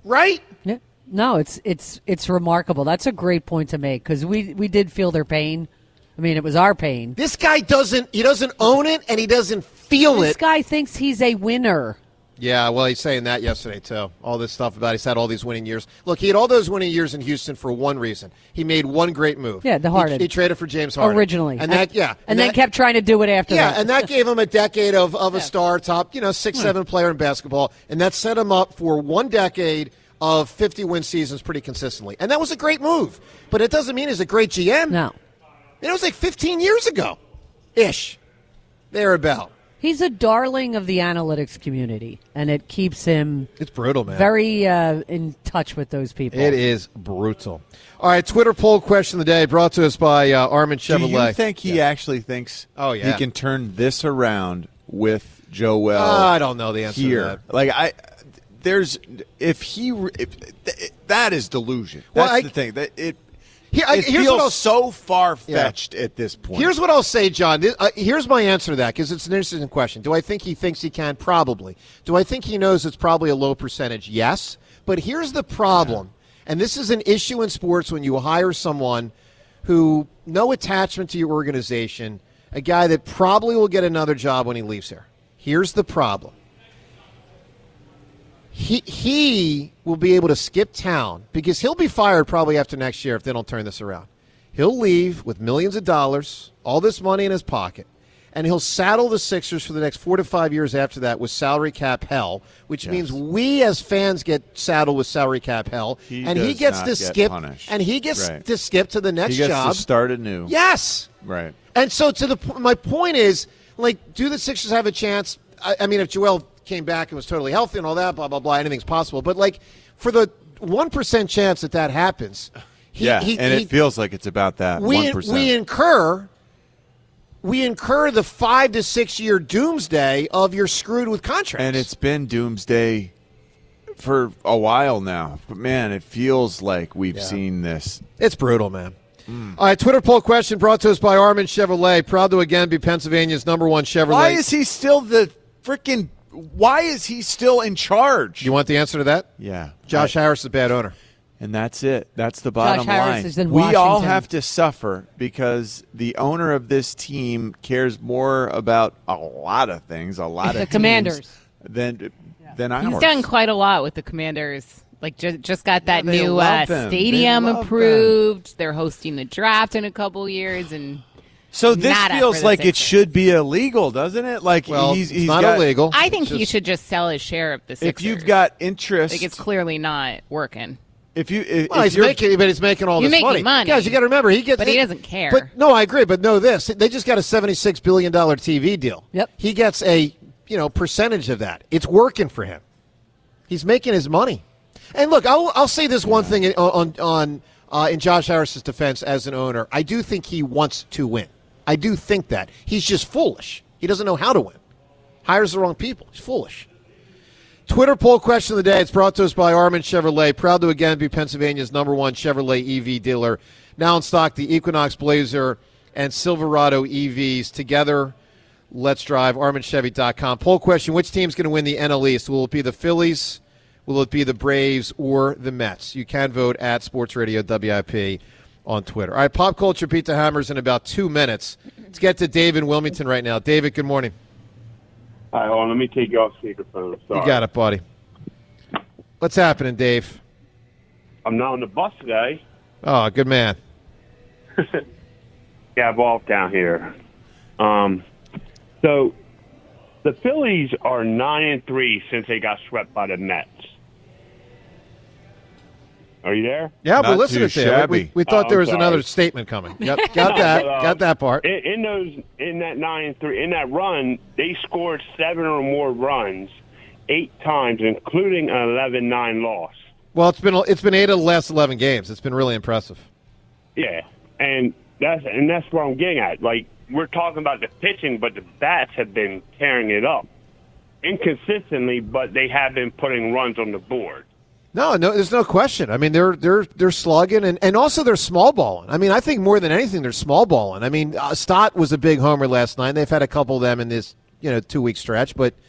right? Yeah. No, it's it's it's remarkable. That's a great point to make because we we did feel their pain. I mean, it was our pain. This guy doesn't. He doesn't own it, and he doesn't feel this it. This guy thinks he's a winner. Yeah, well, he's saying that yesterday, too. All this stuff about he's had all these winning years. Look, he had all those winning years in Houston for one reason. He made one great move. Yeah, the Harden. He, he traded for James Harden. Originally. And that, yeah. And, and then that, kept trying to do it after yeah, that. and that gave him a decade of, of a yeah. star, top, you know, six, seven player in basketball. And that set him up for one decade of fifty-win seasons pretty consistently. And that was a great move. But it doesn't mean he's a great G M. No. It was like fifteen years ago. Ish. Thereabout. He's a darling of the analytics community, and it keeps him it's brutal, man. very uh, in touch with those people. It is brutal. All right, Twitter poll question of the day brought to us by uh, Armin Chevrolet. Do you think he yeah. actually thinks oh, yeah. he can turn this around with Joel? Uh, I don't know the answer here. to that. Like, I, there's, if he, if, that is delusion. That's well, I, the thing. That it, Here, I, it here's feels what I'll, so far-fetched yeah. at this point. Here's what I'll say, John. This, uh, here's my answer to that, because it's an interesting question. Do I think he thinks he can? Probably. Do I think he knows it's probably a low percentage? Yes. But here's the problem, yeah. and this is an issue in sports when you hire someone who, no attachment to your organization, a guy that probably will get another job when he leaves here. Here's the problem. He he will be able to skip town because he'll be fired probably after next year if they don't turn this around. He'll leave with millions of dollars, all this money in his pocket, and he'll saddle the Sixers for the next four to five years after that with salary cap hell, which yes. means we as fans get saddled with salary cap hell, he and he gets to get skip punished. and he gets right. to skip to the next he gets job. To start anew. Yes, right. And so to the my point is, like, do the Sixers have a chance? I, I mean, if Joel came back and was totally healthy and all that, blah, blah, blah, anything's possible. But, like, for the one percent chance that that happens, he, yeah, he, and he, it feels like it's about that we, one percent. We incur, we incur the five to six-year doomsday of you're screwed with contracts. And it's been doomsday for a while now. But, man, it feels like we've yeah. seen this. It's brutal, man. Mm. All right, Twitter poll question brought to us by Armin Chevrolet. Proud to again be Pennsylvania's number one Chevrolet. Why is he still the freaking – why is he still in charge? You want the answer to that? Yeah. Josh I, Harris is a bad owner. And that's it. That's the bottom Josh Harris line. is in we Washington. all have to suffer because the owner of this team cares more about a lot of things, a lot the of Commanders than than ours. He's done quite a lot with the Commanders. Like just just got that yeah, new uh, stadium they approved. They're hosting the draft in a couple years, and so this feels like Sixers. It should be illegal, doesn't it? Like well, he's, he's it's not got, illegal. I think it's he just, should just sell his share of the Sixers. If you've got interest, like it's clearly not working. If you, if, well, if he's you're, making, but he's making all You're this making money. money. Guys, you got to remember he gets, but he doesn't care. But no, I agree. But know this: they just got a seventy-six billion dollar T V deal. Yep. He gets a you know percentage of that. It's working for him. He's making his money. And look, I'll I'll say this one thing on on uh, in Josh Harris's defense as an owner. I do think he wants to win. I do think that he's just foolish. He doesn't know how to win. Hires the wrong people. He's foolish. Twitter poll question of the day. It's brought to us by Armin Chevrolet. Proud to again be Pennsylvania's number one Chevrolet E V dealer. Now in stock, the Equinox Blazer and Silverado E Vs. Together, let's drive. Armin Chevy dot com. Poll question, which team's going to win the N L East? Will it be the Phillies? Will it be the Braves or the Mets? You can vote at Sports Radio W I P on Twitter. All right, Pop Culture Beat the Hammers in about two minutes. Let's get to Dave in Wilmington right now. David, good morning. All right, hold on. Let me take you off speakerphone. Sorry. You got it, buddy. What's happening, Dave? I'm not on the bus today. Oh, good man. Gab off down here. Um, so the Phillies are nine and three since they got swept by the Mets. Are you there? Yeah, Not but listen too to that. We, shabby. we thought Oh, there I'm was sorry. another statement coming. Yep, got that. But, uh, got that part. In, in those, in that nine and three, in that run, they scored seven or more runs eight times, including an eleven nine loss. Well, it's been it's been eight of the last eleven games. It's been really impressive. Yeah, and that's and that's what I'm getting at. Like, we're talking about the pitching, but the bats have been tearing it up inconsistently, but they have been putting runs on the board. No, no, there's no question. I mean, they're they're they're slugging, and, and also they're small balling. I mean, I think more than anything, they're small balling. I mean, uh, Stott was a big homer last night. They've had a couple of them in this you know two week stretch, but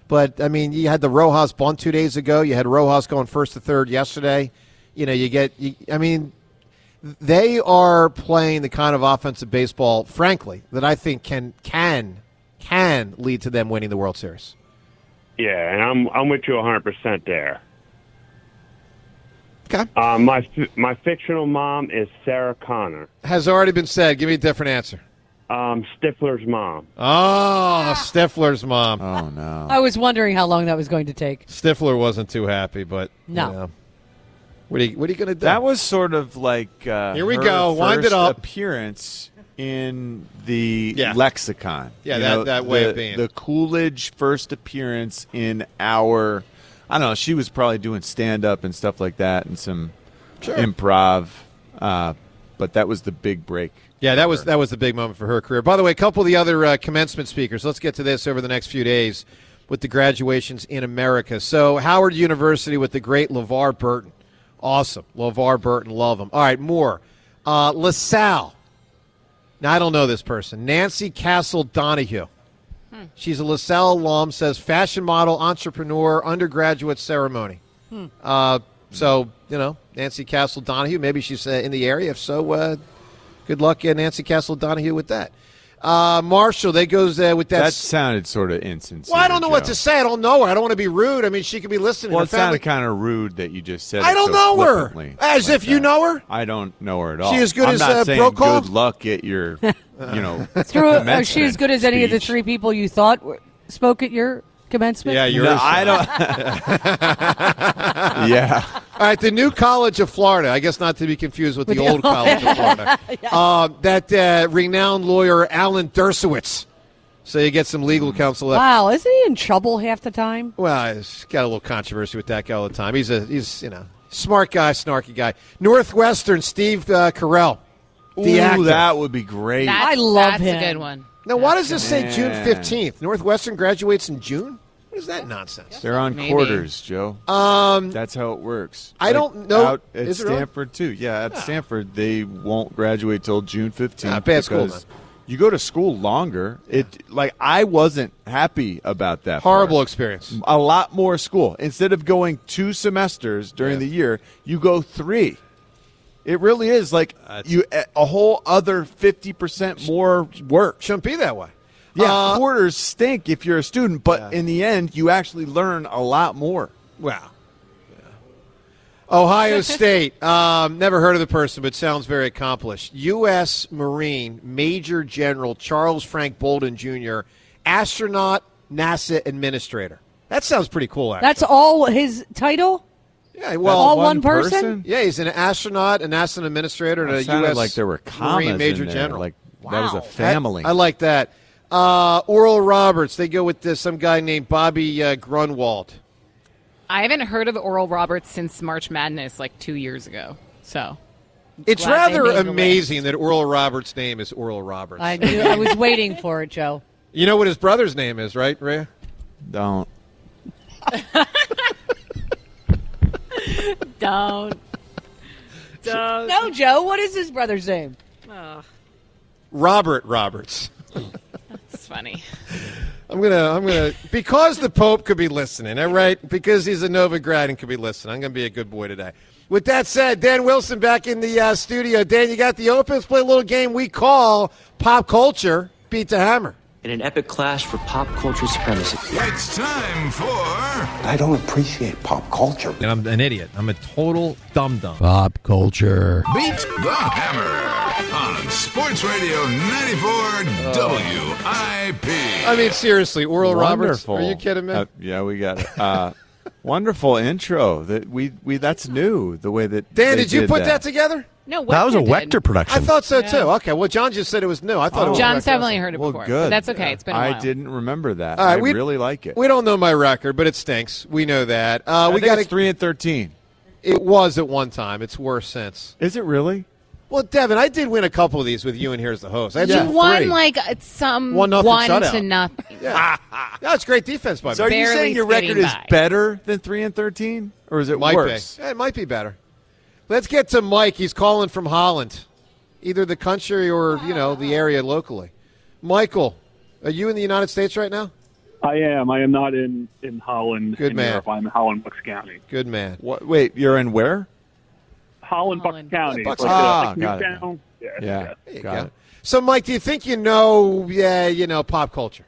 But, I mean, you had the Rojas bunt two days ago. You had Rojas going first to third yesterday. You know, you get you, – I mean, they are playing the kind of offensive baseball, frankly, that I think can can can lead to them winning the World Series. Yeah, and I'm I'm with you one hundred percent there. Okay. Uh, my my fictional mom is Sarah Connor. Has already been said. Give me a different answer. Um, Stifler's mom. Oh, Stifler's mom. Oh, no. I was wondering how long that was going to take. Stifler wasn't too happy, but No. you know, what are you, what are you going to do? That was sort of like uh, Here we her go. Wind first it up. appearance in the Yeah. lexicon. Yeah, You that- know, that way the, of being. The Coolidge first appearance in our, I don't know, she was probably doing stand-up and stuff like that and some Sure. improv, uh, but that was the big break. Yeah, that was that was the big moment for her career. By the way, a couple of the other uh, commencement speakers. Let's get to this over the next few days with the graduations in America. So Howard University with the great LeVar Burton. Awesome. LeVar Burton, love him. All right, more. Uh, LaSalle. Now, I don't know this person. Nancy Castle Donahue. Hmm. She's a LaSalle alum, says fashion model, entrepreneur, undergraduate ceremony. Hmm. Uh, so, you know, Nancy Castle Donahue, maybe she's uh, in the area. If so, uh, good luck, uh, Nancy Castle Donahue, with that. Uh, Marshall, they goes uh, with that. That sounded sort of insincere. Well, I don't know what Joe. to say. I don't know her. I don't want to be rude. I mean, she could be listening. Well, Her it family- sounded kind of rude that you just said I it don't so know her. flippantly As like if you that. know her? I don't know her at all. She as good I'm as, not uh, saying Brokaw? good luck at your, you know, Through, is commencement she as good as any of the speech. three people you thought were, spoke at your commencement? Yeah, yours. No, I don't. Yeah. All right, the new College of Florida. I guess not to be confused with, With the the old old- College of Florida. uh, that uh, renowned lawyer Alan Dershowitz. So you get some legal counsel. There. Wow, isn't he in trouble half the time? Well, he's got a little controversy with that guy all the time. He's a he's you know smart guy, snarky guy. Northwestern Steve uh, Carell, the Ooh, actor. that would be great. That's, I love that's him. a good one. Now, why does this say Man. June fifteenth? Northwestern graduates in June? What is that nonsense? They're on Maybe. quarters, Joe. Um, That's how it works. I don't know- Out at is it really? Stanford too. Yeah, at Stanford they won't graduate till June fifteenth. Ah, bad school, because you go to school longer. It like I wasn't happy about that. horrible part. experience. A lot more school. Instead of going two semesters during Yeah. the year, you go three. It really is like you a- a whole other fifty percent more work. Shouldn't be that way. Yeah, Uh, quarters stink if you're a student, but Yeah. in the end, you actually learn a lot more. Wow. Ohio State. Um, never heard of the person, but sounds very accomplished. U S Marine Major General Charles Frank Bolden Junior, astronaut, NASA administrator. That sounds pretty cool, actually. That's all his title? yeah, well, all one one person? person? yeah, he's an astronaut, a NASA administrator, and It a sounded U S like there were commas Marine Major in there, General. like that was a family. I, I like that. Uh, Oral Roberts. They go with this, some guy named Bobby uh, Grunwald. I haven't heard of Oral Roberts since March Madness like two years ago. So It's glad they rather made the amazing that Oral Roberts' name is Oral Roberts. I knew. I was waiting for it, Joe. You know what his brother's name is, right, Rhea? Don't. Don't. Don't. No, Joe. What is his brother's name? Oh, Robert Roberts. that's funny. I'm gonna, I'm gonna, because the Pope could be listening, all right? Because he's a Novograd and could be listening. I'm gonna be a good boy today. With that said, Dan Wilson back in the uh, studio. Dan, you got the open. Let's play a little game we call Pop Culture Beat the Hammer. In an epic clash for pop culture supremacy. It's time for. I don't appreciate pop culture. And I'm an idiot. I'm a total dum-dum. Pop culture. Beat the Hammer on Sports Radio ninety-four W I P. I mean, seriously, Oral Roberts. Wonderful. Are you kidding me? Uh, yeah, we got it. Uh, wonderful intro. That we we that's new. The way that Dan, they did you put that, that together? No, That was a Wechter did. Wechter production. I thought so Yeah. too. Okay, well, John just said it was new. I thought it was John's Wechter. definitely heard it Well, before. good. But that's okay. It's been a while. I didn't remember that. All right, I we- really like it. We don't know my record, but it stinks. We know that. Uh, I we think got it's three and thirteen. It was at one time. It's worse since. Is it really? Well, Devin, I did win a couple of these with you, and here's the host. I had You some won three. like uh, some One nothing one shutout. to nothing. Yeah, it's great defense by So me. are you Barely saying your skating record is by. better than three and thirteen, or is it Might worse? be. Yeah, it might be better. Let's get to Mike. He's calling from Holland, either the country or you know the area locally. Michael, are you in the United States right now? I am. I am not in, in Holland. Good in man. Europe. I'm in Holland, Bucks County. Good man. What, wait, you're in where? Holland, Bucks County. Bucks Like, County. uh, Ah, like got it. Newtown. Yeah. Yeah, There you got go. it. So, Mike, do you think you know, yeah, you know, pop culture?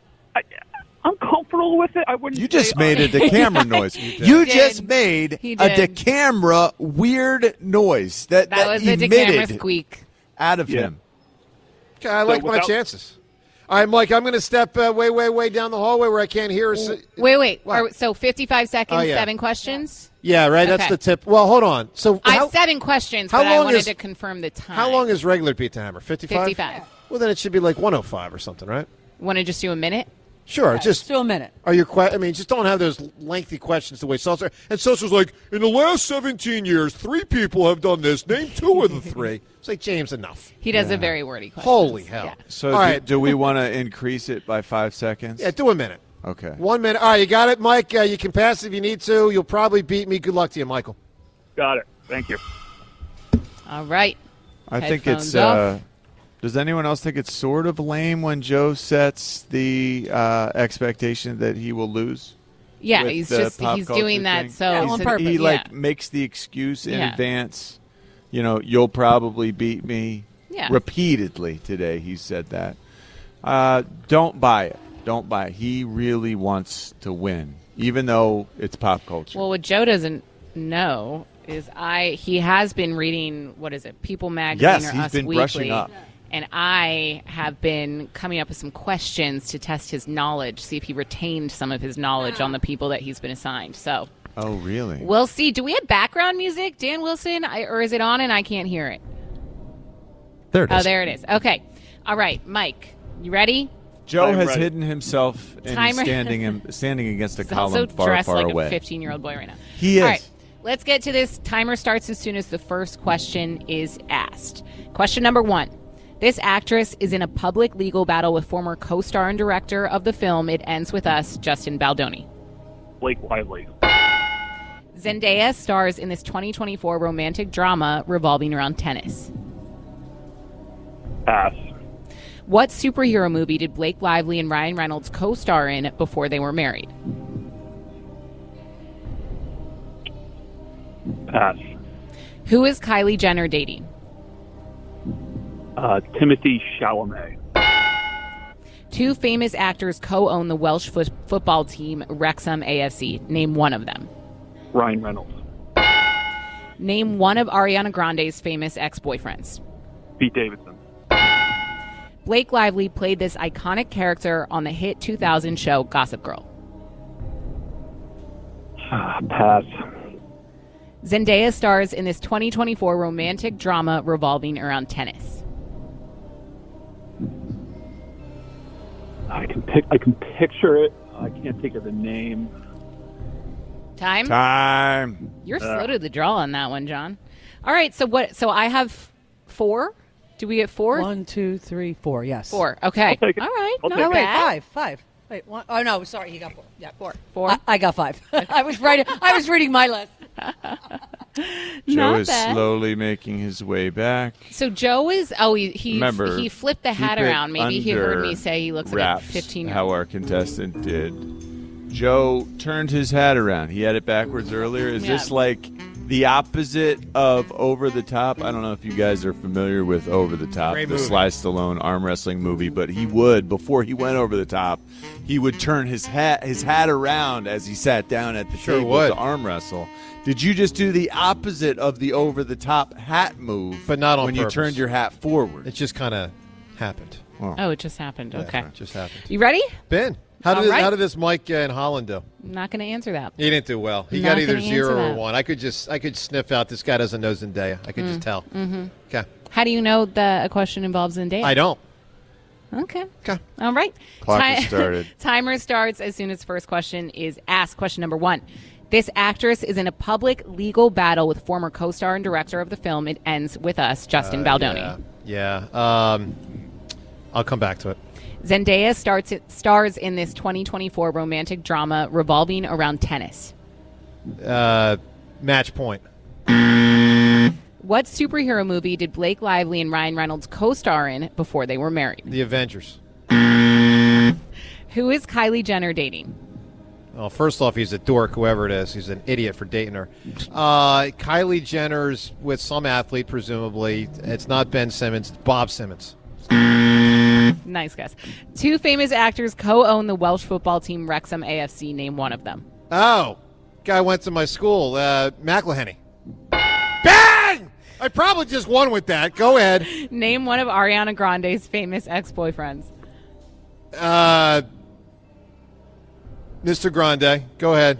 I'm comfortable with it. I wouldn't. You just say made a decamera noise. You just made He a did. decamera weird noise that, That that was a emitted decamera squeak. out of Yeah. him. Okay, I like So my without- chances. All right, Mike, I'm going to step uh, way, way, way down the hallway where I can't hear. us. Wait, wait. What? Are- so fifty-five seconds, Oh, yeah. seven questions? Yeah, right. That's Okay. the tip. Well, hold on. So, I how, have seven questions, how but I long wanted is- to confirm the time. how long is regular Beat the Hammer? fifty-five? fifty-five. Well, then it should be like one oh five or something, right? Want to just do a minute? Sure. Just do a minute. Are your que- I mean, just don't have those lengthy questions the way Seltzer. And Seltzer's like, in the last seventeen years, three people have done this. Name two of the three. It's like, James, enough. He does a very wordy question. Holy hell. So, All do, right. do we want to increase it by five seconds? Yeah, do a minute. Okay. One minute. All right, you got it, Mike. Uh, you can pass if you need to. You'll probably beat me. Good luck to you, Michael. Got it. Thank you. All right. I think Headphones it's. off. Uh, does anyone else think it's sort of lame when Joe sets the uh, expectation that he will lose? Yeah, with he's the just pop he's culture doing that thing? so Yeah, it's on a- purpose. He like yeah. makes the excuse in Yeah. advance. You know, you'll probably beat me. Yeah. Repeatedly today, he said that. Uh, don't buy it. Don't buy it. He really wants to win, even though it's pop culture. Well, what Joe doesn't know is I he has been reading what is it, People Magazine Yes, or he's Us been Weekly, brushing up. and I have been coming up with some questions to test his knowledge, see if he retained some of his knowledge on the people that he's been assigned. So Oh, really? we'll see. Do we have background music, Dan Wilson, I, or is it on and I can't hear it? There it Oh, is. there it is. Okay. All right, Mike, you ready? Joe I'm has ready. hidden himself and Timer. standing him, standing against a He's also column far, dressed far like away. a fifteen-year-old boy right now. He is. All right, let's get to this. Timer starts as soon as the first question is asked. Question number one. This actress is in a public legal battle with former co-star and director of the film It Ends With Us, Justin Baldoni. Blake Lively. Zendaya stars in this twenty twenty-four romantic drama revolving around tennis. Pass. What superhero movie did Blake Lively and Ryan Reynolds co-star in before they were married? Pass. Who is Kylie Jenner dating? Uh, Timothy Chalamet. Two famous actors co-own the Welsh foot- football team Wrexham A F C. Name one of them. Ryan Reynolds. Name one of Ariana Grande's famous ex-boyfriends. Pete Davidson. Blake Lively played this iconic character on the hit two thousand show Gossip Girl. Pass. Zendaya stars in this twenty twenty-four romantic drama revolving around tennis. I can pick. I can picture it. I can't think of the name. Time? Time. You're Uh. slow to the draw on that one, John. All right, so what? So I have four. Do we get four? One, two, three, four. Yes. Four. Okay. I'll take it. All right. I'll not take No, it. wait, bad. five, five. Wait, one, oh no, sorry, he got four. Yeah, four. Four. I, I got five. I was writing. I was reading my list. Joe Not is bad. slowly making his way back. So Joe is. Oh, he he, Remember, he flipped the hat keep it around. Maybe he heard under me say he looks like a wraps, fifteen. How our contestant did. Joe turned his hat around. He had it backwards earlier. Is Yeah. this like the opposite of Over the Top? I don't know if you guys are familiar with Over the Top, Great the movie. Sly Stallone arm wrestling movie, but he would, before he went over the top, he would turn his hat his hat around as he sat down at the Sure table would. to arm wrestle. Did you just do the opposite of the over the top hat move, But not on when purpose. you turned your hat forward? It just kind of happened. Oh, it just happened. Okay. It just happened. You ready? Ben, how did All this, right. how did this Mike uh, in Holland do? I'm not going to answer that. He didn't do well. He Not got either gonna zero answer or that. one. I could just I could sniff out this guy doesn't know Zendaya. I could just tell. Mm-hmm. Okay. How do you know that a question involves Zendaya? I don't. Okay. Okay. All right. Clock has Ti- started. Timer starts as soon as first question is asked. Question number one. This actress is in a public legal battle with former co-star and director of the film It Ends With Us, Justin Uh, Baldoni. Yeah. yeah. Um, I'll come back to it. Zendaya starts stars in this twenty twenty-four romantic drama revolving around tennis. Uh, match point. What superhero movie did Blake Lively and Ryan Reynolds co-star in before they were married? The Avengers. Who is Kylie Jenner dating? Well, first off, he's a dork, whoever it is. He's an idiot for dating her. Uh, Kylie Jenner's with some athlete, presumably. It's not Ben Simmons. It's Bob Simmons. Nice guess. Two famous actors co-own the Welsh football team Wrexham A F C. Name one of them. Oh, guy went to my school, uh, McElhenney. Bang! I probably just won with that. Go ahead. Name one of Ariana Grande's famous ex-boyfriends. Uh, Mister Grande. Go ahead.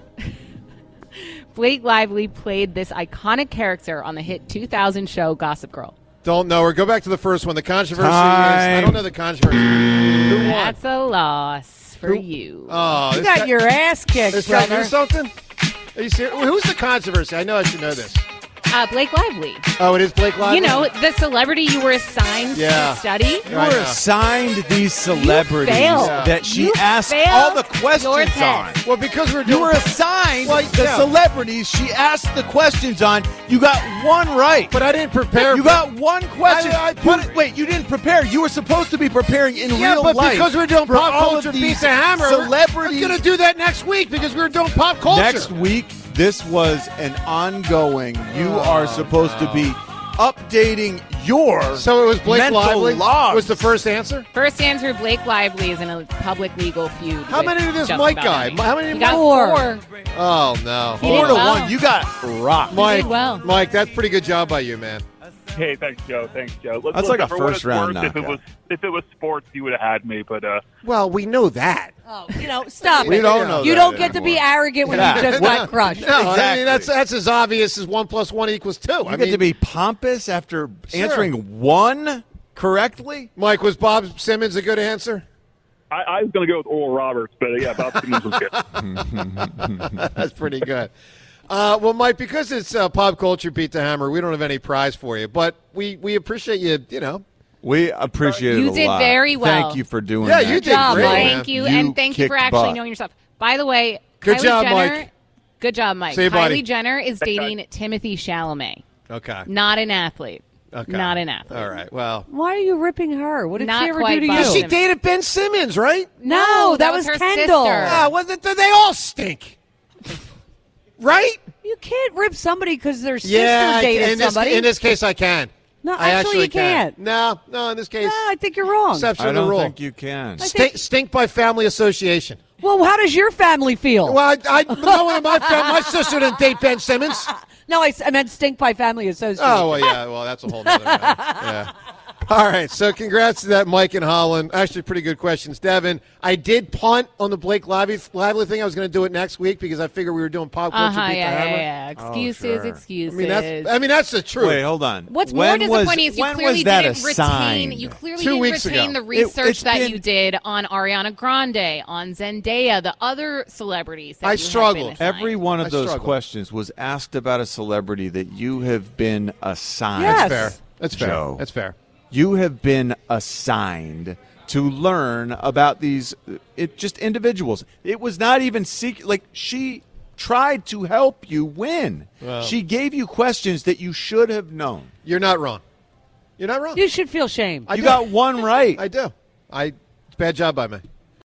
Blake Lively played this iconic character on the hit two thousand show Gossip Girl. Don't know her. Go back to the first one. The controversy Time. is... I don't know the controversy. Who won? That's a loss for Who? you. Oh, You this got guy- your ass kicked, This guy brother. do something? Are you serious? Who's the controversy? I know I should know this. Uh, Blake Lively. Oh, it is Blake Lively? You know, the celebrity you were assigned Yeah. to study. You were assigned these celebrities failed. that she You asked failed all the your questions test. on. Well, because we're You doing... were assigned Well, the yeah. celebrities she asked the questions on. You got one right. But I didn't prepare. You for- got one question. I- I But wait, you didn't prepare. You were supposed to be preparing in Yeah, real but life. because we're doing for pop all culture of beats these the hammer, celebrities. we're going to do that next week because we're doing pop culture. Next week, this was an ongoing. You Oh, are supposed to be updating your So it was Blake mental Lively logs. was the first answer? First answer, Blake Lively is in a public legal feud. How with many did this just Mike about guy? everybody. How many He did got Four. four. Oh, no. He Four did to well. one. You got rocked. Mike, did well. Mike, that's pretty good job by you, man. Hey, thanks, Joe. Thanks, Joe. Look, That's look, like a for what first it's round worth, If it knockout. was if it was sports, you would have had me. But uh, Well, we know that. Oh, you know, stop We it. don't know you that don't get to be anymore. arrogant when Yeah. you just got crushed. No, I Exactly. mean, that's that's as obvious as one plus one equals two. You I get mean, to be pompous after Sure. answering one correctly. Mike, was Bob Simmons a good answer? I, I was going to go with Oral Roberts, but uh, yeah, Bob Simmons was good. That's pretty good. Uh, well, Mike, because it's uh, pop culture beat the hammer, we don't have any prize for you, but we, we appreciate you, you know. We appreciate You it a did lot. very well. Thank you for doing Yeah, that. you did job, great, Mike. man. Thank you, You and thank you for kicked actually butt. knowing your stuff. By the way, Good Kylie job, Jenner, Mike. Good job, Mike. See you, Kylie buddy. Jenner is dating Timothy Chalamet, Okay. not an athlete. Okay. Not an athlete. All right. Well, Why are you ripping her? What did Not she ever quite do to Bob you? she Simmons. dated Ben Simmons, right? No, No, that, that was, was her Kendall. sister. Ah, well, th- th- they all stink. Right? You can't rip somebody because their sister Yeah, dated in this, somebody. in this case, I can. no, I actually, you can. can't. No, no, in this case, No, I think you're wrong. exception I to the don't rule. think you can. Stink, stink by family association. Well, how does your family feel? Well, I, I no one in my family, my sister didn't date Ben Simmons. no, I, s- I meant stink by family association. Oh, well, yeah. Well, that's a whole nother matter. Yeah. All right. So congrats to that, Mike and Holland. Actually, pretty good questions. Devin, I did punt on the Blake Lively, Lively thing. I was going to do it next week because I figured we were doing pop culture Uh-huh, beat yeah, the hammer. yeah, yeah. Excuses, Oh, sure. excuses. I mean, that's, I mean, that's the truth. Wait, hold on. What's When more was- disappointing is you when clearly was that didn't assigned? retain. You clearly Two didn't weeks retain ago. the research it's that been- you did on Ariana Grande, on Zendaya, the other celebrities. That I you had been struggled. assigned. Every one of I those struggle. questions was asked about a celebrity that you have been assigned. Yes. That's fair. That's fair. Joe. That's fair. You have been assigned to learn about these it just individuals. It was not even secret. Like, she tried to help you win. Well. She gave you questions that you should have known. You're not wrong. You're not wrong. You should feel shame. I you do. got one right. I do. I. It's a bad job by me.